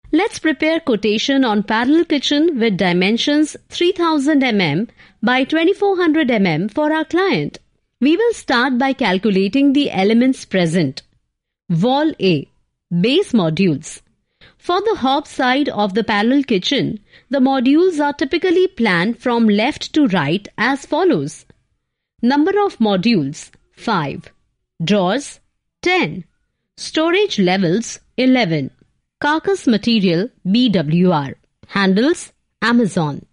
Let's prepare quotation on parallel kitchen with dimensions 3000 mm by 2400 mm for our client. We will start by calculating the elements present. Wall A. Base modules. For the hob side of the parallel kitchen, the modules are typically planned from left to right as follows. Number of modules 5. Drawers 10. Storage levels 11. Carcass material BWR. Handles Amazon.